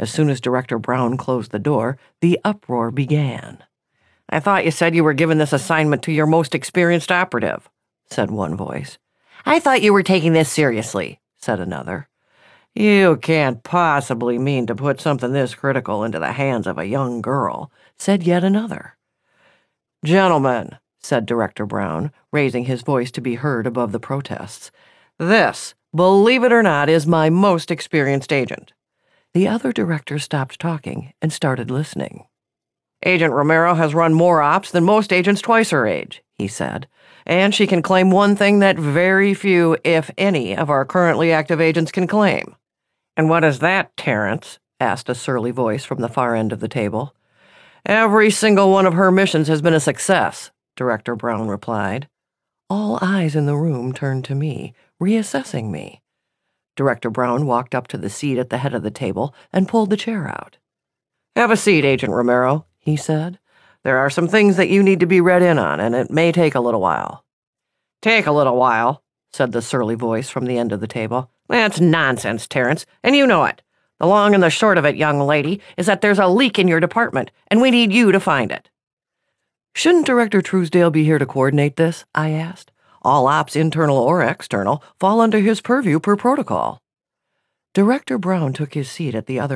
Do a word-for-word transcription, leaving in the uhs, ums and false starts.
As soon as Director Brown closed the door, the uproar began. "I thought you said you were giving this assignment to your most experienced operative," said one voice. "I thought you were taking this seriously," said another. "You can't possibly mean to put something this critical into the hands of a young girl," said yet another. "Gentlemen," said Director Brown, raising his voice to be heard above the protests, "this, believe it or not, is my most experienced agent." The other directors stopped talking and started listening. "Agent Romero has run more ops than most agents twice her age," he said, "and she can claim one thing that very few, if any, of our currently active agents can claim." "And what is that, Terrence?" asked a surly voice from the far end of the table. "Every single one of her missions has been a success," Director Brown replied. All eyes in the room turned to me, reassessing me. Director Brown walked up to the seat at the head of the table and pulled the chair out. "Have a seat, Agent Romero," he said. "There are some things that you need to be read in on, and it may take a little while." "Take a little while," said the surly voice from the end of the table. "That's nonsense, Terrence, and you know it. The long and the short of it, young lady, is that there's a leak in your department, and we need you to find it." "Shouldn't Director Truesdale be here to coordinate this?" I asked. "All ops, internal or external, fall under his purview per protocol." Director Brown took his seat at the other